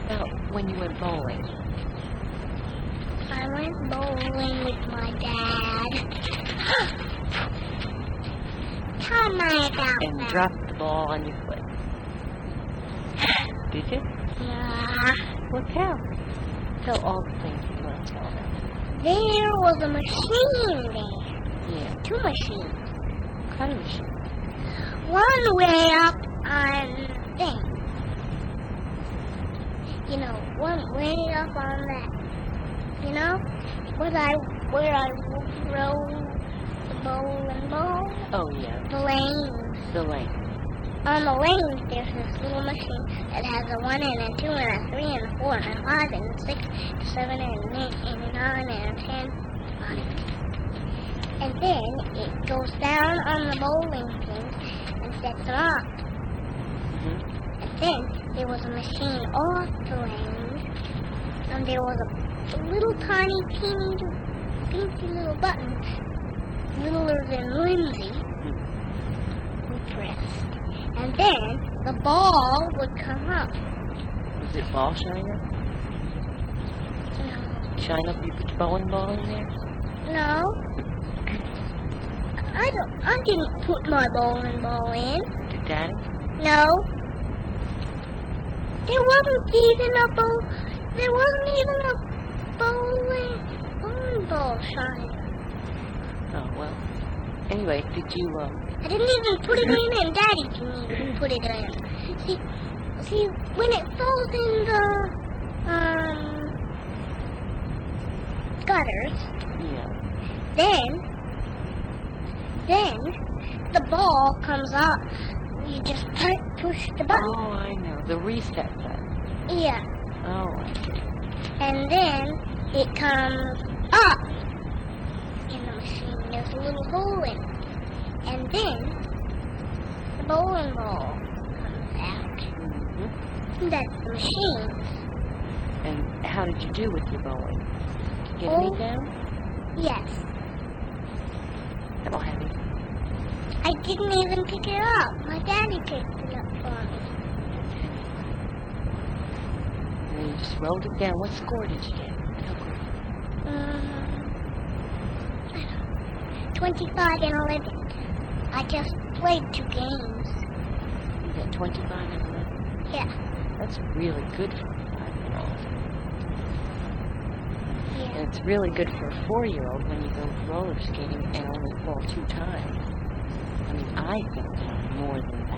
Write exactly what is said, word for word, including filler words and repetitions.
about when you went bowling? I went bowling with my dad. Tell me about And that. dropped the ball on your foot. Did you? Yeah. Well, tell. Tell all the things you want to tell them. There was a machine there. Yeah. Two machines. What kind of machine? One way up on thing. You know, one way up on that. You know? Where I where I roll the bowling ball. Oh, yeah. The lane. The lane. On the lane, there's this little machine that has a one and a two and a three and a four and a five and a six and a seven and an eight and a nine and a ten. And then it goes down on the bowling pin and sets them up. Mm-hmm. And then there was a machine off the lane, and there was a, a little tiny, teeny, pinky little button, littler than Lindsay, we pressed. And then the ball would come up. Was it ball shiner? No. Shine up, you put your bowling ball in there? No. I don't. I didn't put my bowling ball in. Did Daddy? No. There wasn't even a bowl. There wasn't even a bowling bowling ball shiner. Oh, well. Anyway, did you, um... I didn't even put it in, and Daddy didn't even put it in. See, see, when it falls in the um gutters, Yeah. then then the ball comes up. You just pu- push the button. Oh, I know. The reset button. Yeah, Oh, I see. and then it comes up in the machine. There's a little hole in it. And then the bowling ball comes out. Mm-hmm. That's the machine. And how did you do with your bowling? Did you get Oh. any down? Yes. That'll have you. I didn't even pick it up. My daddy picked it up for me. And then you just rolled it down. What score did you get? How good? Um, twenty-five and eleven. I just played two games. You got twenty-five and eleven. Yeah. That's really good for a five-year-old. Yeah. And it's really good for a four-year-old when you go roller skating and only fall two times. I mean, I think more than